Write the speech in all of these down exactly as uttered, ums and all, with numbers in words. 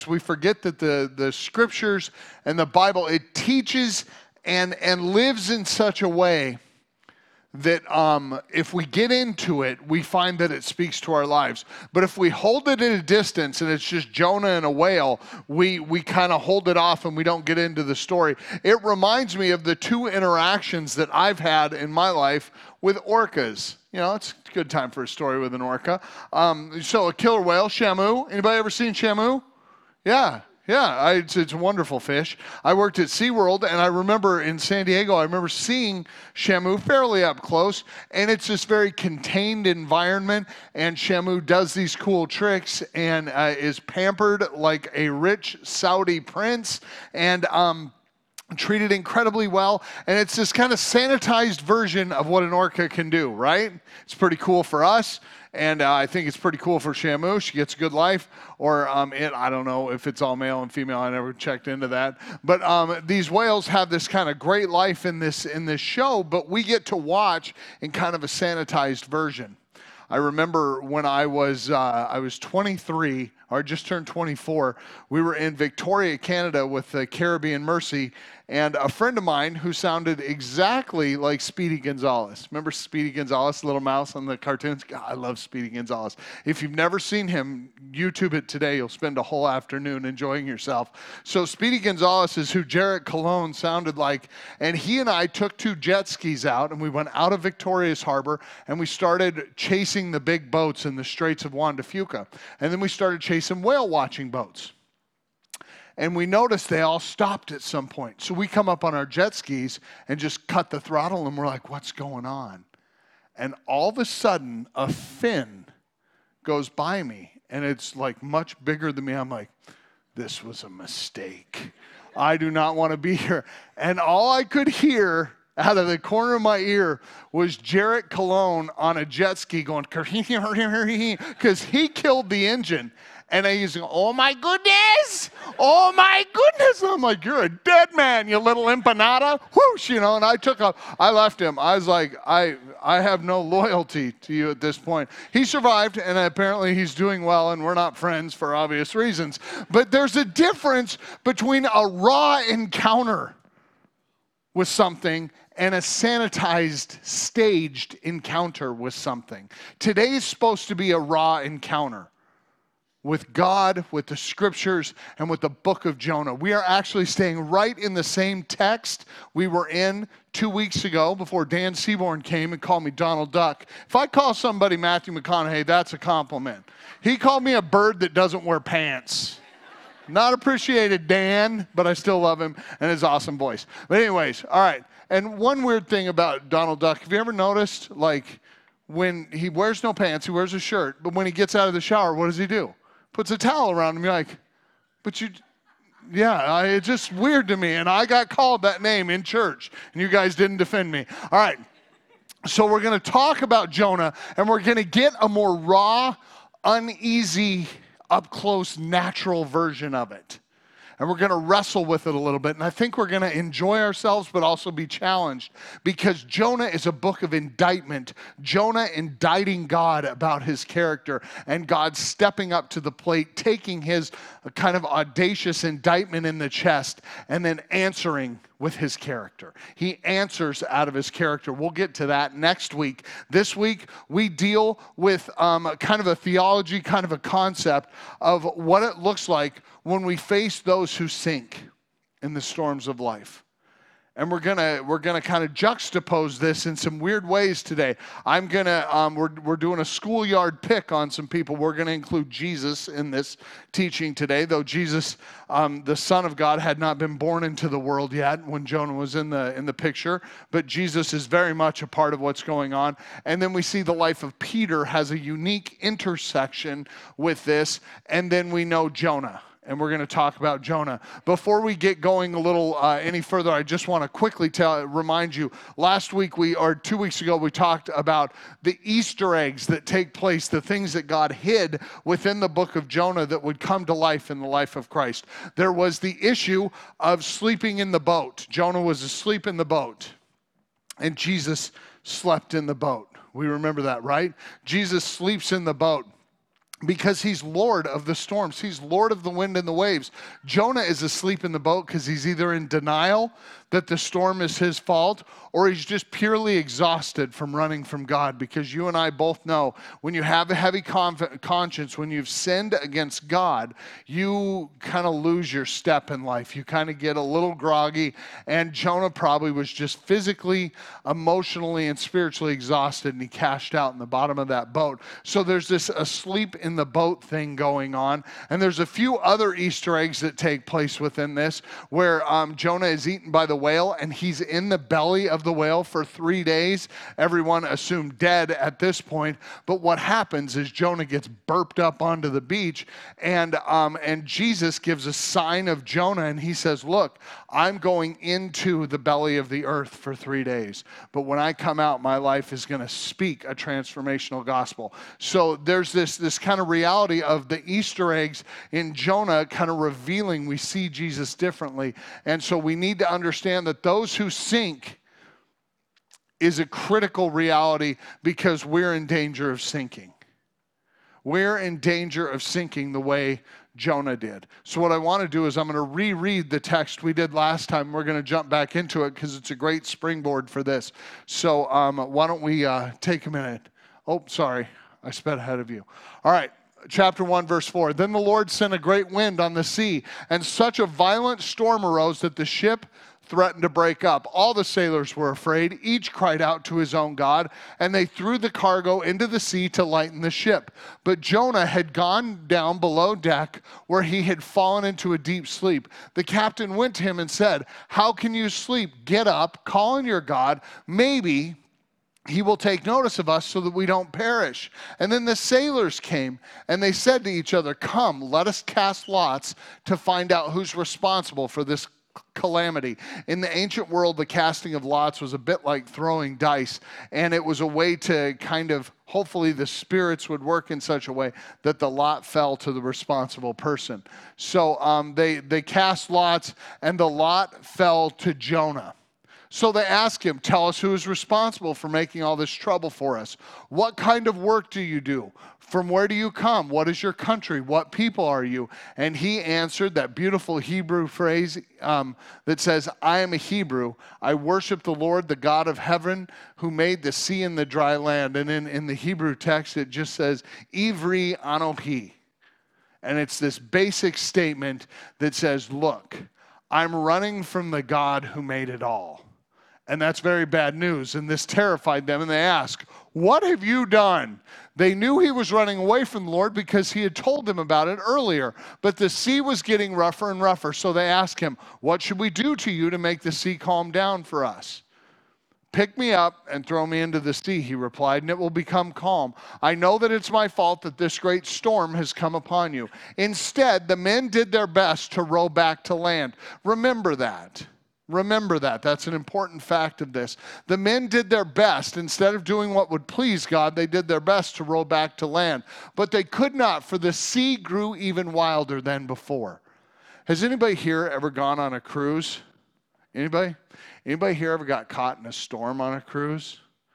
We forget that the, the scriptures and the Bible, it teaches and, and lives in such a way that um, if we get into it, we find that it speaks to our lives. But if we hold it at a distance and it's just Jonah and a whale, we, we kind of hold it off and we don't get into the story. It reminds me of the two interactions that I've had in my life with orcas. You know, it's a good time for a story with an orca. Um, so a killer whale, Shamu. Anybody ever seen Shamu? Yeah, yeah, I, it's, it's a wonderful fish. I worked at SeaWorld, and I remember in San Diego, I remember seeing Shamu fairly up close, and it's this very contained environment, and Shamu does these cool tricks and uh, is pampered like a rich Saudi prince, and um, treated incredibly well, and it's this kind of sanitized version of what an orca can do, right? It's pretty cool for us. And uh, I think it's pretty cool for Shamu. She gets a good life. Or um, it, I don't know if it's all male and female. I never checked into that. But um, these whales have this kind of great life in this in this show, but we get to watch in kind of a sanitized version. I remember when I was uh, I was twenty-three, or I just turned twenty-four. We were in Victoria, Canada, with the Caribbean Mercy, and a friend of mine who sounded exactly like Speedy Gonzales. Remember Speedy Gonzales, Little Mouse on the cartoons? God, I love Speedy Gonzales. If you've never seen him, YouTube it today. You'll spend a whole afternoon enjoying yourself. So Speedy Gonzales is who Jarrett Cologne sounded like, and he and I took two jet skis out, and we went out of Victoria's Harbor, and we started chasing the big boats in the Straits of Juan de Fuca. And then we started chasing whale watching boats. And we noticed they all stopped at some point. So we come up on our jet skis and just cut the throttle, and we're like, what's going on? And all of a sudden, a fin goes by me, and it's like much bigger than me. I'm like, this was a mistake. I do not want to be here. And all I could hear out of the corner of my ear was Jarrett Cologne on a jet ski going, because he killed the engine. And he's going, oh my goodness, oh my goodness. I'm like, you're a dead man, you little empanada. Whoosh, you know, and I took a, I left him. I was like, I, I have no loyalty to you at this point. He survived, and apparently he's doing well, and we're not friends for obvious reasons. But there's a difference between a raw encounter with something and a sanitized, staged encounter with something. Today's supposed to be a raw encounter with God, with the scriptures, and with the book of Jonah. We are actually staying right in the same text we were in two weeks ago before Dan Seaborn came and called me Donald Duck. If I call somebody Matthew McConaughey, that's a compliment. He called me a bird that doesn't wear pants. Not appreciated, Dan, but I still love him and his awesome voice. But anyways, all right. And one weird thing about Donald Duck, have you ever noticed, like, when he wears no pants, he wears a shirt, but when he gets out of the shower, what does he do? Puts a towel around him. You're like, but you, yeah, I, it's just weird to me. And I got called that name in church, and you guys didn't defend me. All right. So we're going to talk about Jonah, and we're going to get a more raw, uneasy, up-close, natural version of it. And we're going to wrestle with it a little bit. And I think we're going to enjoy ourselves, but also be challenged. Because Jonah is a book of indictment. Jonah indicting God about his character. And God stepping up to the plate, taking his kind of audacious indictment in the chest, and then answering with his character. He answers out of his character. We'll get to that next week. This week, we deal with um, kind of a theology, kind of a concept of what it looks like when we face those who sink in the storms of life. And we're gonna we're gonna kind of juxtapose this in some weird ways today. I'm gonna um, we're we're doing a schoolyard pick on some people. We're gonna include Jesus in this teaching today, though Jesus, um, the Son of God, had not been born into the world yet when Jonah was in the in the picture. But Jesus is very much a part of what's going on. And then we see the life of Peter has a unique intersection with this. And then we know Jonah. And we're going to talk about Jonah. Before we get going a little uh, any further, I just want to quickly tell, remind you, last week we, or two weeks ago, we talked about the Easter eggs that take place, the things that God hid within the book of Jonah that would come to life in the life of Christ. There was the issue of sleeping in the boat. Jonah was asleep in the boat, and Jesus slept in the boat. We remember that, right? Jesus sleeps in the boat. because he's Lord of the storms. He's Lord of the wind and the waves. Jonah is asleep in the boat because he's either in denial that the storm is his fault, or he's just purely exhausted from running from God. Because you and I both know when you have a heavy conf- conscience, when you've sinned against God, you kind of lose your step in life. You kind of get a little groggy, and Jonah probably was just physically, emotionally, and spiritually exhausted, and he cashed out in the bottom of that boat. So there's this asleep in the boat thing going on, and there's a few other Easter eggs that take place within this, where um, Jonah is eaten by the whale, and he's in the belly of the whale for three days. Everyone assumed dead at this point, but what happens is Jonah gets burped up onto the beach, and um, and Jesus gives a sign of Jonah, and he says, look, I'm going into the belly of the earth for three days, but when I come out, my life is going to speak a transformational gospel. So there's this, this kind of reality of the Easter eggs in Jonah kind of revealing we see Jesus differently, and so we need to understand that those who sink is a critical reality because we're in danger of sinking. We're in danger of sinking the way Jonah did. So what I want to do is I'm going to reread the text we did last time. We're going to jump back into it because it's a great springboard for this. So um, why don't we uh, take a minute? Oh, sorry. I sped ahead of you. All right. Chapter one, verse four. Then the Lord sent a great wind on the sea, and such a violent storm arose that the ship threatened to break up. All the sailors were afraid. Each cried out to his own God, and they threw the cargo into the sea to lighten the ship. But Jonah had gone down below deck, where he had fallen into a deep sleep. The captain went to him and said, how can you sleep? Get up, call on your God. Maybe he will take notice of us so that we don't perish. And then the sailors came, and they said to each other, come, let us cast lots to find out who's responsible for this calamity. In the ancient world, the casting of lots was a bit like throwing dice, and it was a way to kind of, hopefully the spirits would work in such a way that the lot fell to the responsible person. So um, they, they cast lots, and the lot fell to Jonah. So they ask him, tell us who is responsible for making all this trouble for us. What kind of work do you do? From where do you come? What is your country? What people are you? And he answered that beautiful Hebrew phrase um, that says, I am a Hebrew. I worship the Lord, the God of heaven, who made the sea and the dry land. And in, in the Hebrew text, it just says, Ivri Anohi. And it's this basic statement that says, look, I'm running from the God who made it all. And that's very bad news. And this terrified them. And they asked, what have you done? They knew he was running away from the Lord because he had told them about it earlier. But the sea was getting rougher and rougher. So they asked him, what should we do to you to make the sea calm down for us? Pick me up and throw me into the sea, he replied, and it will become calm. I know that it's my fault that this great storm has come upon you. Instead, the men did their best to row back to land. Remember that. Remember that. That's an important fact of this. The men did their best. Instead of doing what would please God, they did their best to row back to land. But they could not, for the sea grew even wilder than before. Has anybody here ever gone on a cruise? Anybody? Anybody here ever got caught in a storm on a cruise?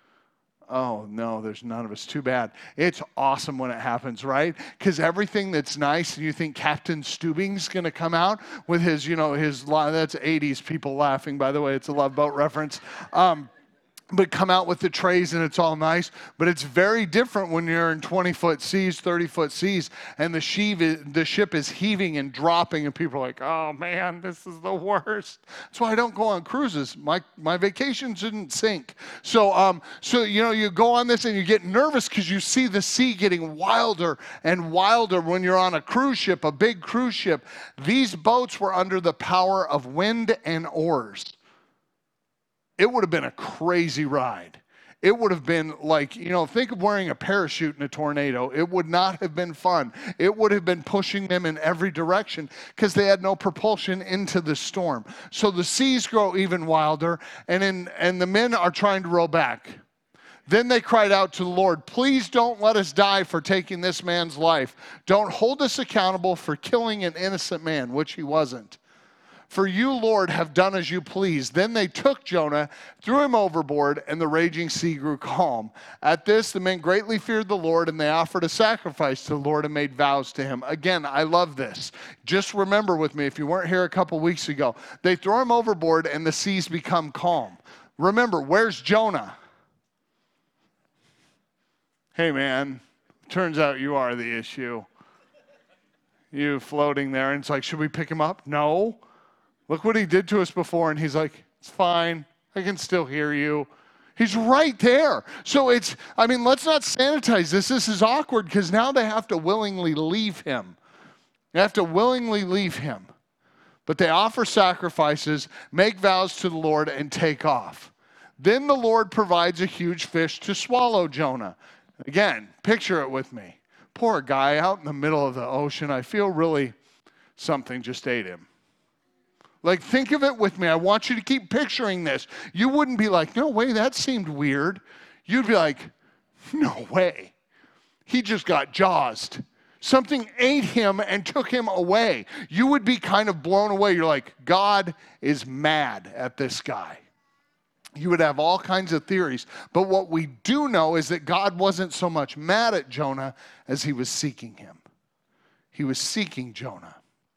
Oh, no, there's none of us. Too bad. It's awesome when it happens, right? Because everything that's nice, and you think Captain Stubing's going to come out with his, you know, his, that's eighties people laughing, by the way. It's a Love Boat reference. Um, but come out with the trays and it's all nice. But it's very different when you're in twenty-foot seas, thirty-foot seas, and the, sheave is, the ship is heaving and dropping, and people are like, oh, man, this is the worst. That's why I don't go on cruises. My my vacations didn't sink. So, um, so you know, you go on this and you get nervous because you see the sea getting wilder and wilder when you're on a cruise ship, a big cruise ship. These boats were under the power of wind and oars. It would have been a crazy ride. It would have been like, you know, think of wearing a parachute in a tornado. It would not have been fun. It would have been pushing them in every direction because they had no propulsion into the storm. So the seas grow even wilder, and, in, and the men are trying to row back. Then they cried out to the Lord, please don't let us die for taking this man's life. Don't hold us accountable for killing an innocent man, which he wasn't. For you, Lord, have done as you pleased. Then they took Jonah, threw him overboard, and the raging sea grew calm. At this, the men greatly feared the Lord, and they offered a sacrifice to the Lord and made vows to him. Again, I love this. Just remember with me, if you weren't here a couple weeks ago, they throw him overboard, and the seas become calm. Remember, where's Jonah? Hey, man, turns out you are the issue. You floating there, and it's like, should we pick him up? No. Look what he did to us before. And he's like, it's fine. I can still hear you. He's right there. So it's, I mean, let's not sanitize this. This is awkward because now they have to willingly leave him. They have to willingly leave him. But they offer sacrifices, make vows to the Lord, and take off. Then the Lord provides a huge fish to swallow Jonah. Again, picture it with me. Poor guy out in the middle of the ocean. I feel really something just ate him. Like, think of it with me. I want you to keep picturing this. You wouldn't be like, no way, that seemed weird. You'd be like, no way. He just got jawsed. Something ate him and took him away. You would be kind of blown away. You're like, God is mad at this guy. You would have all kinds of theories. But what we do know is that God wasn't so much mad at Jonah as he was seeking him. He was seeking Jonah.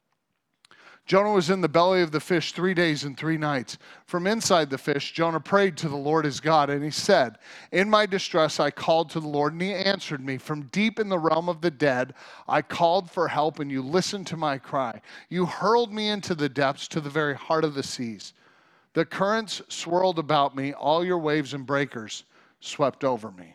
Jonah was in the belly of the fish three days and three nights. From inside the fish, Jonah prayed to the Lord his God, and he said, in my distress I called to the Lord, and he answered me. From deep in the realm of the dead, I called for help, and you listened to my cry. You hurled me into the depths, to the very heart of the seas. The currents swirled about me, all your waves and breakers swept over me.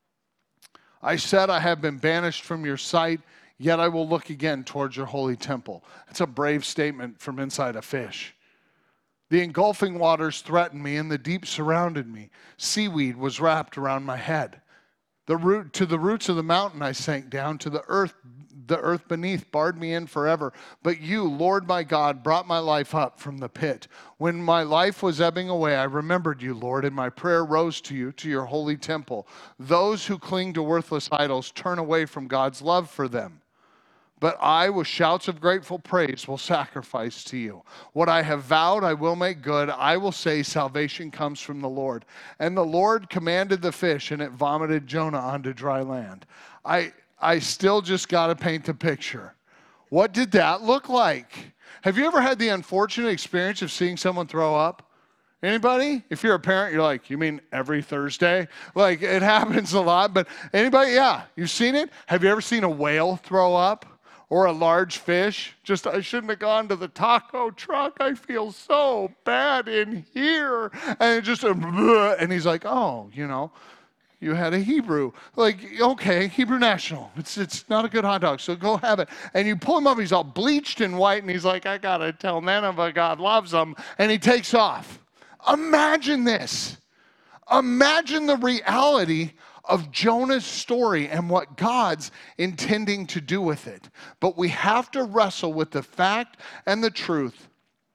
I said, I have been banished from your sight, yet I will look again towards your holy temple. It's a brave statement from inside a fish. The engulfing waters threatened me, and the deep surrounded me. Seaweed was wrapped around my head. The root, to the roots of the mountain I sank down, to the earth, the earth beneath barred me in forever. But you, Lord my God, brought my life up from the pit. When my life was ebbing away, I remembered you, Lord, and my prayer rose to you, to your holy temple. Those who cling to worthless idols turn away from God's love for them. But I, with shouts of grateful praise, will sacrifice to you. What I have vowed, I will make good. I will say salvation comes from the Lord. And the Lord commanded the fish, and it vomited Jonah onto dry land. I, I still just got to paint the picture. What did that look like? Have you ever had the unfortunate experience of seeing someone throw up? Anybody? If you're a parent, you're like, you mean every Thursday? Like, it happens a lot. But anybody? Yeah, you've seen it? Have you ever seen a whale throw up? Or a large fish? Just, I shouldn't have gone to the taco truck. I feel so bad in here. And it just, and he's like, oh, you know, you had a Hebrew. Like, okay, Hebrew National. It's it's not a good hot dog, so go have it. And you pull him up, he's all bleached and white, and he's like, I got to tell Nineveh God loves them. And he takes off. Imagine this. Imagine the reality of Jonah's story and what God's intending to do with it. But we have to wrestle with the fact and the truth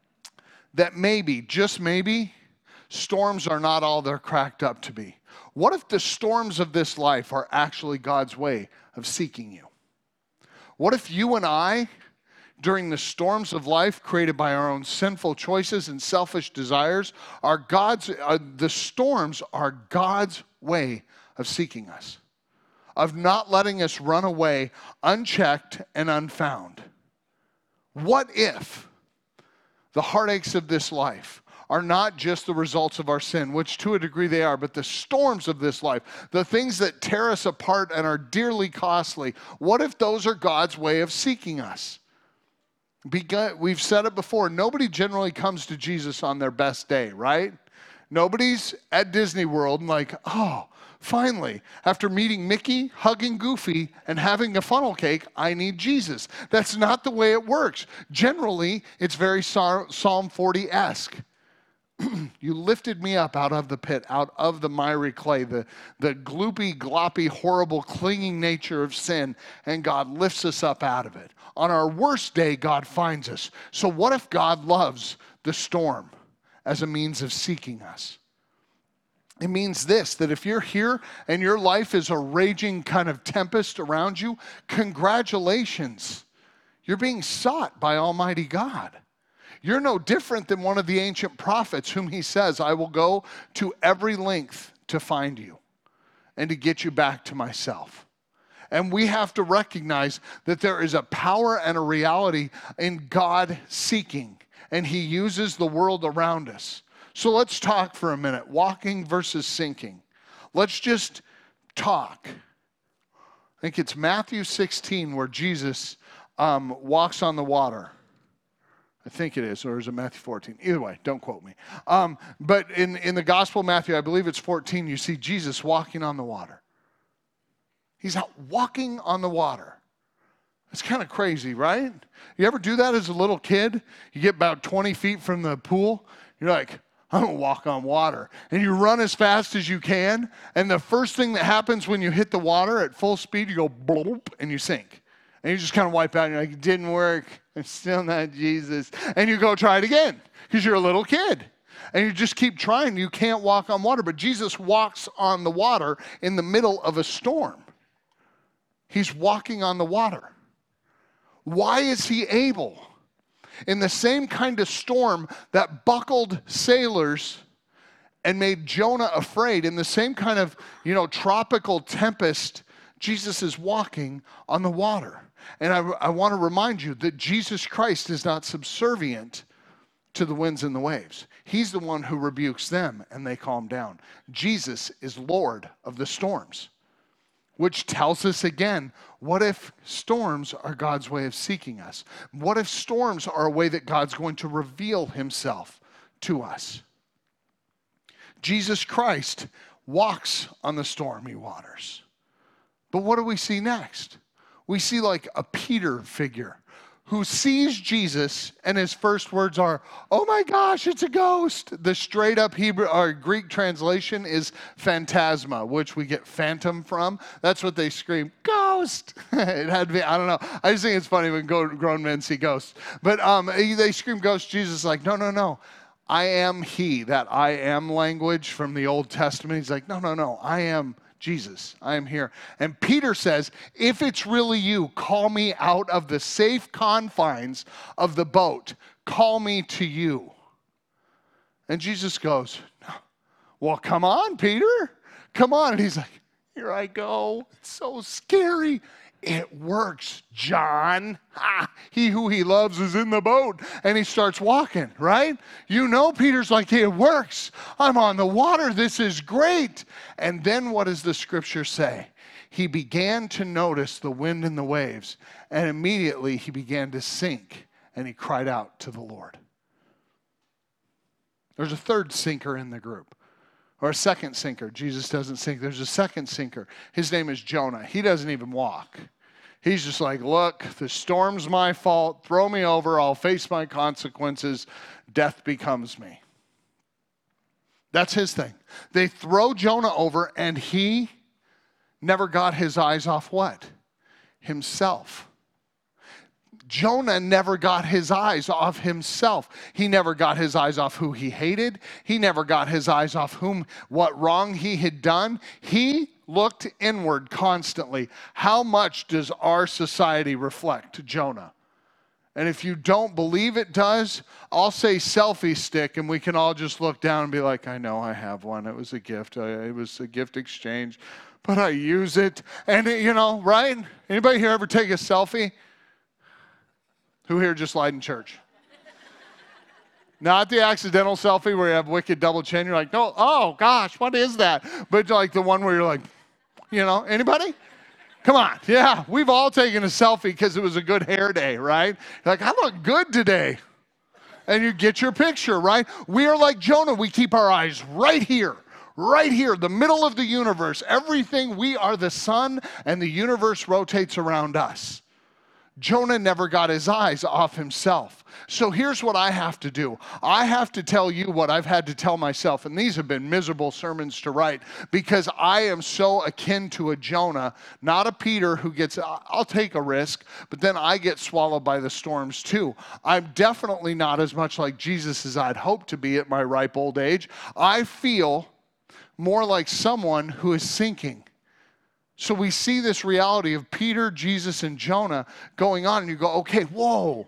that maybe, just maybe, storms are not all they're cracked up to be. What if the storms of this life are actually God's way of seeking you? What if you and I, during the storms of life created by our own sinful choices and selfish desires, are God's, uh, the storms are God's way of seeking us, of not letting us run away unchecked and unfound? What if the heartaches of this life are not just the results of our sin, which to a degree they are, but the storms of this life, the things that tear us apart and are dearly costly, what if those are God's way of seeking us? We've said it before, nobody generally comes to Jesus on their best day, right? Nobody's at Disney World and like, oh, finally, after meeting Mickey, hugging Goofy, and having a funnel cake, I need Jesus. That's not the way it works. Generally, it's very Psalm forty-esque. You lifted me up out of the pit, out of the miry clay, the, the gloopy, gloppy, horrible, clinging nature of sin, and God lifts us up out of it. On our worst day, God finds us. So what if God loves the storm as a means of seeking us? It means this, that if you're here and your life is a raging kind of tempest around you, congratulations. You're being sought by Almighty God. You're no different than one of the ancient prophets whom he says, I will go to every length to find you and to get you back to myself. And we have to recognize that there is a power and a reality in God seeking, and he uses the world around us. So let's talk for a minute, walking versus sinking. Let's just talk. I think it's Matthew sixteen where Jesus um, walks on the water. I think it is, or is it Matthew fourteen? Either way, don't quote me. Um, but in, in the Gospel of Matthew, I believe it's fourteen, you see Jesus walking on the water. He's out walking on the water. It's kind of crazy, right? You ever do that as a little kid? You get about twenty feet from the pool. You're like, I'm going to walk on water. And you run as fast as you can. And the first thing that happens when you hit the water at full speed, you go bloop, and you sink. And you just kind of wipe out. And you're like, it didn't work. I'm still not Jesus. And you go try it again because you're a little kid. And you just keep trying. You can't walk on water. But Jesus walks on the water in the middle of a storm. He's walking on the water. Why is he able? In the same kind of storm that buckled sailors and made Jonah afraid, in the same kind of, you know, tropical tempest, Jesus is walking on the water. And I, I want to remind you that Jesus Christ is not subservient to the winds and the waves. He's the one who rebukes them and they calm down. Jesus is Lord of the storms. Which tells us again, what if storms are God's way of seeking us? What if storms are a way that God's going to reveal himself to us? Jesus Christ walks on the stormy waters. But what do we see next? We see like a Peter figure who sees Jesus and his first words are, oh my gosh, it's a ghost. The straight up Hebrew or Greek translation is phantasma, which we get phantom from. That's what they scream, ghost. It had to be, I don't know. I just think it's funny when grown men see ghosts. But um, they scream ghost. Jesus is like, no, no, no. I am he, that I am language from the Old Testament. He's like, no, no, no. I am Jesus, I am here. And Peter says, if it's really you, call me out of the safe confines of the boat. Call me to you. And Jesus goes, well, come on, Peter. Come on. And he's like, here I go. It's so scary. It works, John. Ha, he who he loves is in the boat. And he starts walking, right? You know, Peter's like, hey, it works. I'm on the water. This is great. And then what does the scripture say? He began to notice the wind and the waves. And immediately he began to sink. And he cried out to the Lord. There's a third sinker in the group. Or a second sinker. Jesus doesn't sink. There's a second sinker. His name is Jonah. He doesn't even walk. He's just like, look, the storm's my fault. Throw me over. I'll face my consequences. Death becomes me. That's his thing. They throw Jonah over, and he never got his eyes off what? Himself. Jonah never got his eyes off himself. He never got his eyes off who he hated. He never got his eyes off whom, what wrong he had done. He looked inward constantly. How much does our society reflect Jonah? And if you don't believe it does, I'll say selfie stick, and we can all just look down and be like, I know I have one. It was a gift. It was a gift exchange, but I use it. And, you know, right? Anybody here ever take a selfie? Who here just lied in church? Not the accidental selfie where you have wicked double chin. You're like, no, oh gosh, what is that? But like the one where you're like, you know, anybody? Come on. Yeah, we've all taken a selfie because it was a good hair day, right? You're like, I look good today. And you get your picture, right? We are like Jonah. We keep our eyes right here. Right here, the middle of the universe. Everything, we are the sun, and the universe rotates around us. Jonah never got his eyes off himself. So here's what I have to do. I have to tell you what I've had to tell myself, and these have been miserable sermons to write because I am so akin to a Jonah, not a Peter who gets, I'll take a risk, but then I get swallowed by the storms too. I'm definitely not as much like Jesus as I'd hope to be at my ripe old age. I feel more like someone who is sinking. So we see this reality of Peter, Jesus, and Jonah going on, and you go, okay, whoa,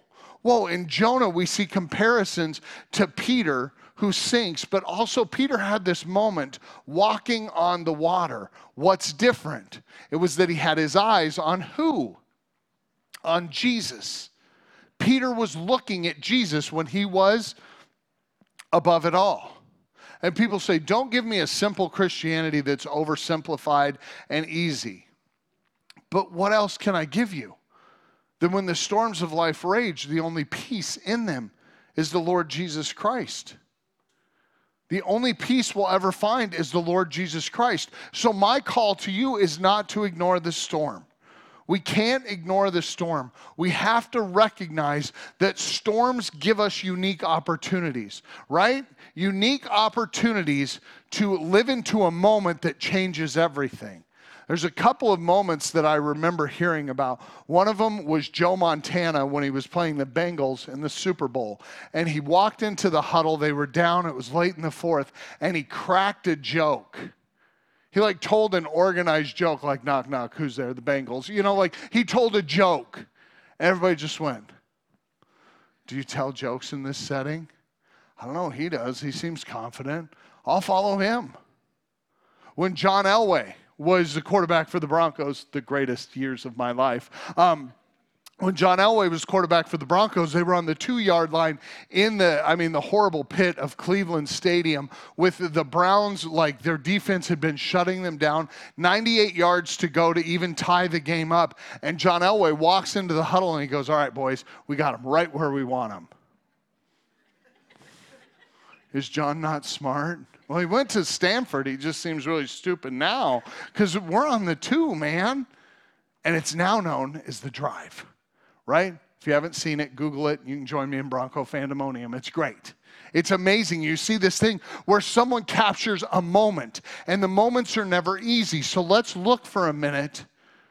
Whoa, in Jonah, we see comparisons to Peter who sinks, but also Peter had this moment walking on the water. What's different? It was that he had his eyes on who? On Jesus. Peter was looking at Jesus when he was above it all. And people say, don't give me a simple Christianity that's oversimplified and easy. But what else can I give you? Then when the storms of life rage, the only peace in them is the Lord Jesus Christ. The only peace we'll ever find is the Lord Jesus Christ. So my call to you is not to ignore the storm. We can't ignore the storm. We have to recognize that storms give us unique opportunities, right? Unique opportunities to live into a moment that changes everything. There's a couple of moments that I remember hearing about. One of them was Joe Montana when he was playing the Bengals in the Super Bowl. And he walked into the huddle. They were down. It was late in the fourth. And he cracked a joke. He like told an organized joke like, knock, knock, who's there? The Bengals. You know, like he told a joke. Everybody just went, do you tell jokes in this setting? I don't know. He does. He seems confident. I'll follow him. When John Elway was the quarterback for the Broncos, the greatest years of my life. Um, when John Elway was quarterback for the Broncos, they were on the two-yard line in the, I mean, the horrible pit of Cleveland Stadium with the Browns, like their defense had been shutting them down, ninety-eight yards to go to even tie the game up. And John Elway walks into the huddle and he goes, all right, boys, we got them right where we want them. Is John not smart? Well, he went to Stanford. He just seems really stupid now because we're on the two, man. And it's now known as the drive, right? If you haven't seen it, Google it. You can join me in Bronco Fandemonium. It's great. It's amazing. You see this thing where someone captures a moment, and the moments are never easy. So let's look for a minute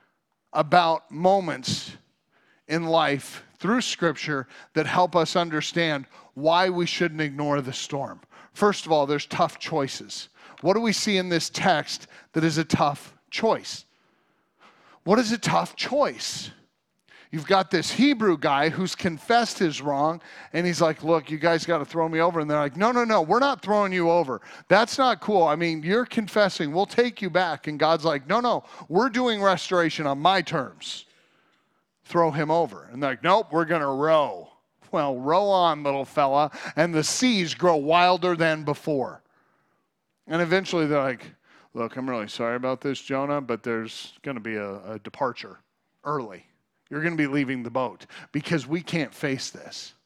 about moments in life through Scripture that help us understand why we shouldn't ignore the storm. First of all, there's tough choices. What do we see in this text that is a tough choice? What is a tough choice? You've got this Hebrew guy who's confessed his wrong, and he's like, look, you guys got to throw me over. And they're like, no, no, no, we're not throwing you over. That's not cool. I mean, you're confessing. We'll take you back. And God's like, no, no, we're doing restoration on my terms. Throw him over. And they're like, nope, we're going to row. Well, row on, little fella, and the seas grow wilder than before. And eventually they're like, look, I'm really sorry about this, Jonah, but there's going to be a, a departure early. You're going to be leaving the boat because we can't face this.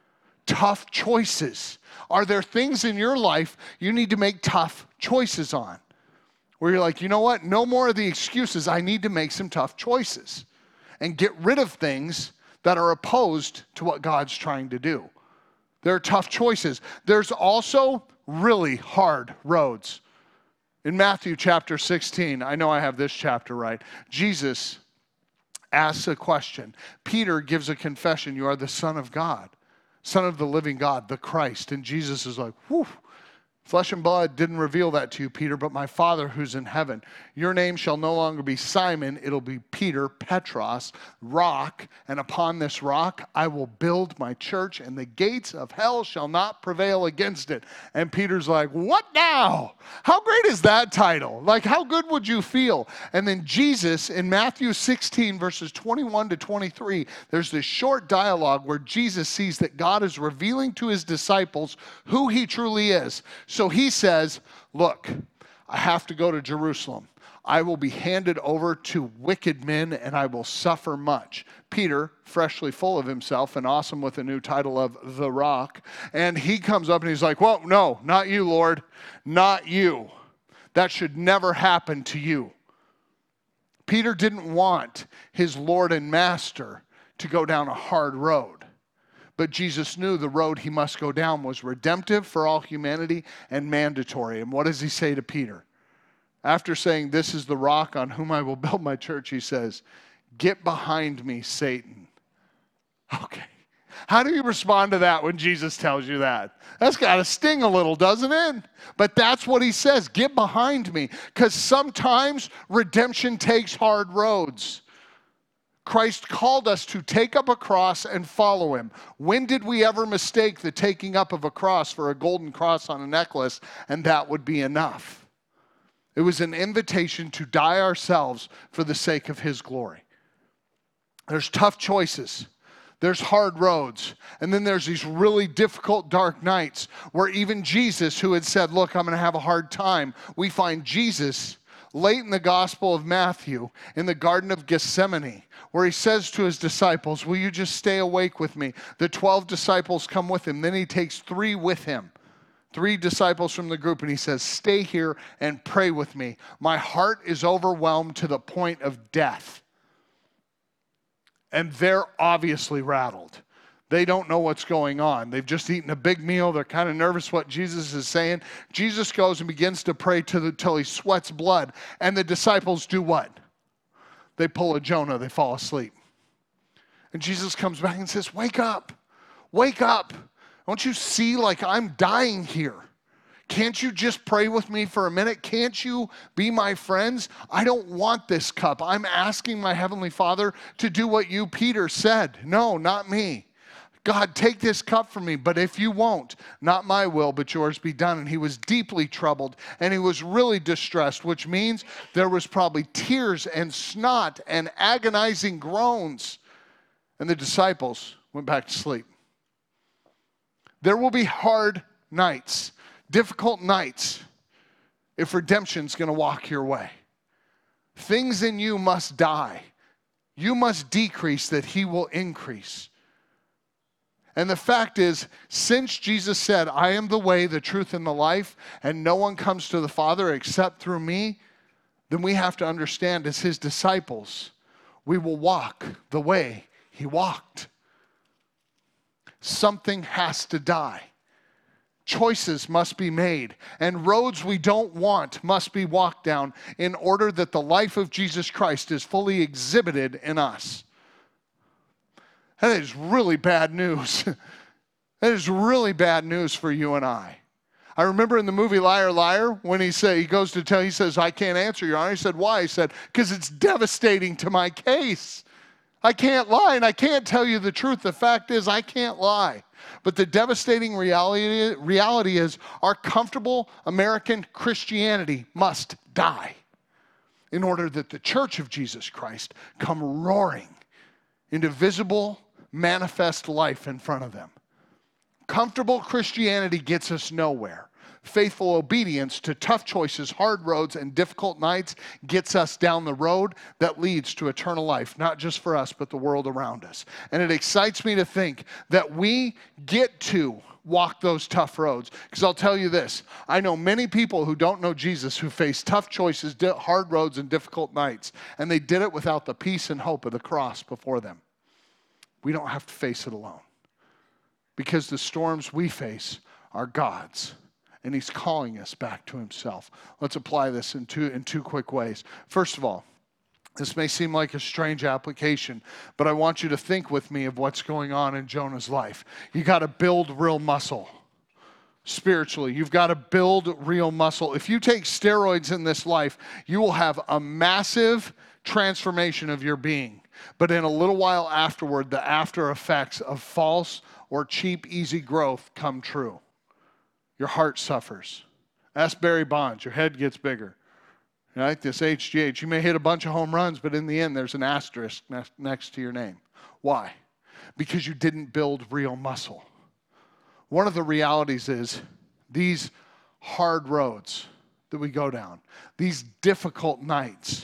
Tough choices. Are there things in your life you need to make tough choices on? Where you're like, you know what? No more of the excuses. I need to make some tough choices and get rid of things that are opposed to what God's trying to do. There are tough choices. There's also really hard roads. In Matthew chapter sixteen, I know I have this chapter right, Jesus asks a question. Peter gives a confession, you are the Son of God, Son of the living God, the Christ. And Jesus is like, whew, flesh and blood didn't reveal that to you, Peter, but my Father who's in heaven. Your name shall no longer be Simon, it'll be Peter, Petros, rock, and upon this rock I will build my church, and the gates of hell shall not prevail against it. And Peter's like, what now? How great is that title? Like, how good would you feel? And then Jesus, in Matthew sixteen, verses twenty-one to twenty-three, there's this short dialogue where Jesus sees that God is revealing to his disciples who he truly is. So he says, look, I have to go to Jerusalem. I will be handed over to wicked men and I will suffer much. Peter, freshly full of himself and awesome with a new title of The Rock, and he comes up and he's like, well, no, not you, Lord, not you. That should never happen to you. Peter didn't want his Lord and Master to go down a hard road. But Jesus knew the road he must go down was redemptive for all humanity and mandatory. And what does he say to Peter? After saying, this is the rock on whom I will build my church, he says, get behind me, Satan. Okay. How do you respond to that when Jesus tells you that? That's got to sting a little, doesn't it? But that's what he says, get behind me. Because sometimes redemption takes hard roads. Christ called us to take up a cross and follow him. When did we ever mistake the taking up of a cross for a golden cross on a necklace and that would be enough? It was an invitation to die ourselves for the sake of his glory. There's tough choices. There's hard roads. And then there's these really difficult dark nights where even Jesus, who had said, look, I'm going to have a hard time, we find Jesus late in the Gospel of Matthew in the Garden of Gethsemane, where he says to his disciples, will you just stay awake with me? The twelve disciples come with him. Then he takes three with him, three disciples from the group, and he says, stay here and pray with me. My heart is overwhelmed to the point of death. And they're obviously rattled. They don't know what's going on. They've just eaten a big meal. They're kind of nervous what Jesus is saying. Jesus goes and begins to pray to the, till he sweats blood. And the disciples do what? They pull a Jonah. They fall asleep. And Jesus comes back and says, wake up. Wake up. Don't you see, like, I'm dying here? Can't you just pray with me for a minute? Can't you be my friends? I don't want this cup. I'm asking my Heavenly Father to do what you, Peter, said. No, not me. God, take this cup from me, but if you won't, not my will, but yours be done. And he was deeply troubled, and he was really distressed, which means there was probably tears and snot and agonizing groans. And the disciples went back to sleep. There will be hard nights. Difficult nights if redemption's going to walk your way. Things in you must die. You must decrease that he will increase. And the fact is, since Jesus said, I am the way, the truth, and the life, and no one comes to the Father except through me, then we have to understand as his disciples, we will walk the way he walked. Something has to die. Choices must be made, and roads we don't want must be walked down in order that the life of Jesus Christ is fully exhibited in us. That is really bad news. That is really bad news for you and I. I remember in the movie Liar, Liar, when he say, he goes to tell, he says, I can't answer, Your Honor. He said, why? He said, because it's devastating to my case. I can't lie, and I can't tell you the truth. The fact is, I can't lie. But the devastating reality, reality is our comfortable American Christianity must die in order that the church of Jesus Christ come roaring into visible, manifest life in front of them. Comfortable Christianity gets us nowhere. Faithful obedience to tough choices, hard roads, and difficult nights gets us down the road that leads to eternal life, not just for us, but the world around us. And it excites me to think that we get to walk those tough roads. Because I'll tell you this, I know many people who don't know Jesus who face tough choices, hard roads, and difficult nights, and they did it without the peace and hope of the cross before them. We don't have to face it alone. Because the storms we face are God's. And he's calling us back to himself. Let's apply this in two, in two quick ways. First of all, this may seem like a strange application, but I want you to think with me of what's going on in Jonah's life. You got to build real muscle. Spiritually, you've got to build real muscle. If you take steroids in this life, you will have a massive transformation of your being. But in a little while afterward, the after effects of false or cheap, easy growth come true. Your heart suffers. Ask Barry Bonds. Your head gets bigger. You like this H G H. You may hit a bunch of home runs, but in the end, there's an asterisk next to your name. Why? Because you didn't build real muscle. One of the realities is these hard roads that we go down, these difficult nights,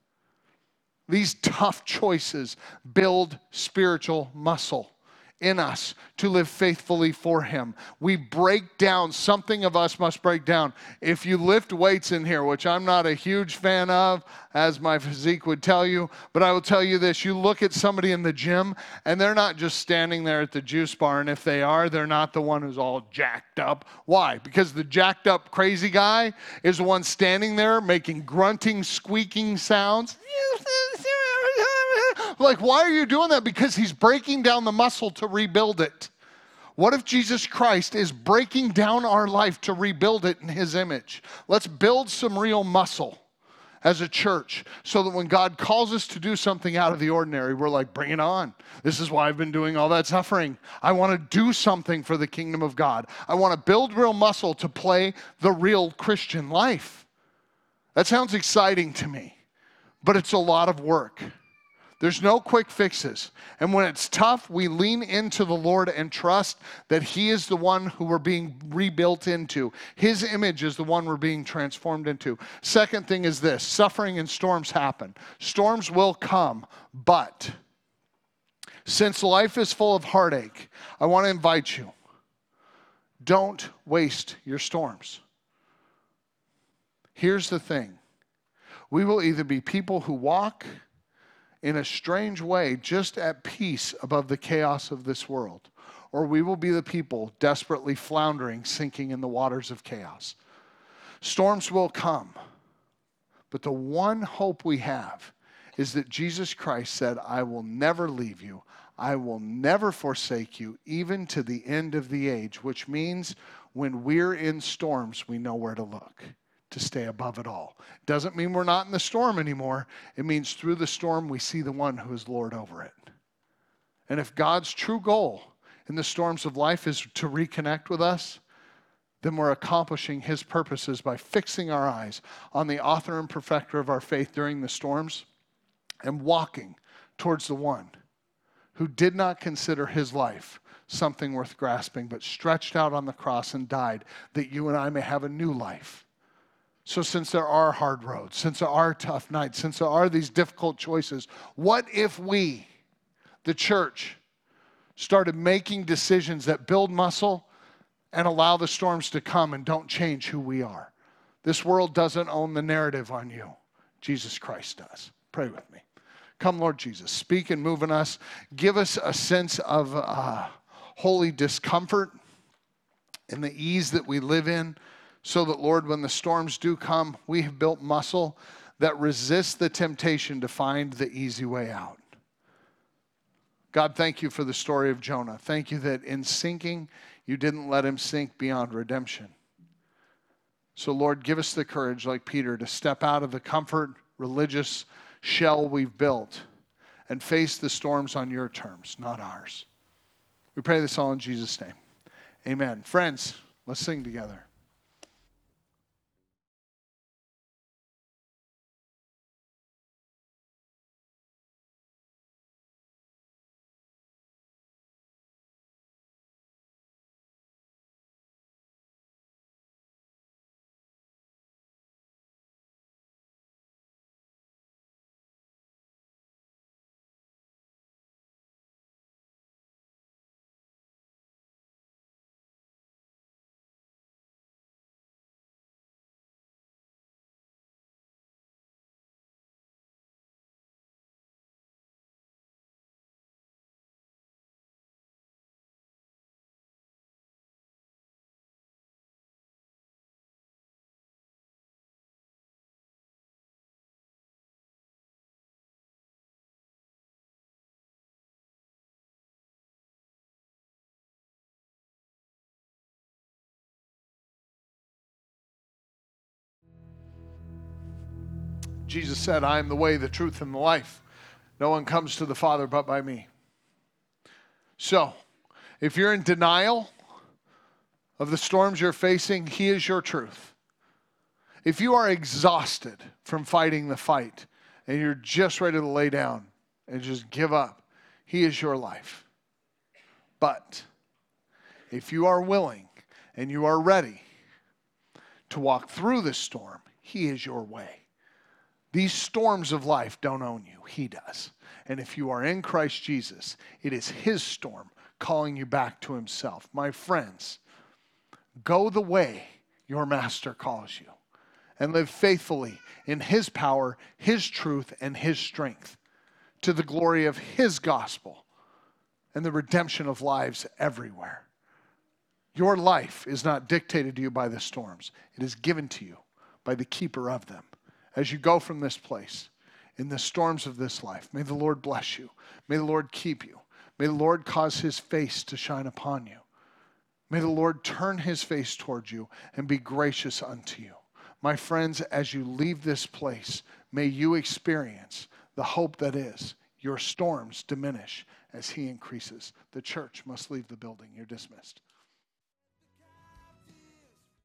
these tough choices build spiritual muscle in us to live faithfully for him. We break down. Something of us must break down. If you lift weights in here, which I'm not a huge fan of, as my physique would tell you, but I will tell you this. You look at somebody in the gym, and they're not just standing there at the juice bar, and if they are, they're not the one who's all jacked up. Why? Because the jacked up crazy guy is the one standing there making grunting, squeaking sounds. Like, why are you doing that? Because he's breaking down the muscle to rebuild it. What if Jesus Christ is breaking down our life to rebuild it in his image? Let's build some real muscle. as a church, so that when God calls us to do something out of the ordinary, we're like, bring it on. This is why I've been doing all that suffering. I want to do something for the kingdom of God. I want to build real muscle to play the real Christian life. That sounds exciting to me, but it's a lot of work. There's no quick fixes. And when it's tough, we lean into the Lord and trust that He is the one who we're being rebuilt into. His image is the one we're being transformed into. Second thing is this: suffering and storms happen. Storms will come, but since life is full of heartache, I want to invite you, don't waste your storms. Here's the thing. We will either be people who walk in a strange way, just at peace above the chaos of this world, or we will be the people desperately floundering, sinking in the waters of chaos. Storms will come, but the one hope we have is that Jesus Christ said, I will never leave you. I will never forsake you, even to the end of the age, which means when we're in storms, we know where to look to stay above it all. Doesn't mean we're not in the storm anymore. It means through the storm, we see the one who is Lord over it. And if God's true goal in the storms of life is to reconnect with us, then we're accomplishing His purposes by fixing our eyes on the author and perfecter of our faith during the storms and walking towards the one who did not consider His life something worth grasping, but stretched out on the cross and died that you and I may have a new life. So since there are hard roads, since there are tough nights, since there are these difficult choices, what if we, the church, started making decisions that build muscle and allow the storms to come and don't change who we are? This world doesn't own the narrative on you. Jesus Christ does. Pray with me. Come, Lord Jesus, speak and move in us. Give us a sense of uh, holy discomfort in the ease that we live in, so that, Lord, when the storms do come, we have built muscle that resists the temptation to find the easy way out. God, thank you for the story of Jonah. Thank you that in sinking, you didn't let him sink beyond redemption. So, Lord, give us the courage, like Peter, to step out of the comfort, religious shell we've built and face the storms on your terms, not ours. We pray this all in Jesus' name. Amen. Friends, let's sing together. Jesus said, I am the way, the truth, and the life. No one comes to the Father but by me. So, if you're in denial of the storms you're facing, He is your truth. If you are exhausted from fighting the fight and you're just ready to lay down and just give up, He is your life. But if you are willing and you are ready to walk through this storm, He is your way. These storms of life don't own you. He does. And if you are in Christ Jesus, it is His storm calling you back to Himself. My friends, go the way your Master calls you and live faithfully in His power, His truth, and His strength to the glory of His gospel and the redemption of lives everywhere. Your life is not dictated to you by the storms. It is given to you by the keeper of them. As you go from this place, in the storms of this life, may the Lord bless you. May the Lord keep you. May the Lord cause His face to shine upon you. May the Lord turn His face towards you and be gracious unto you. My friends, as you leave this place, may you experience the hope that is your storms diminish as he increases. The church must leave the building. You're dismissed.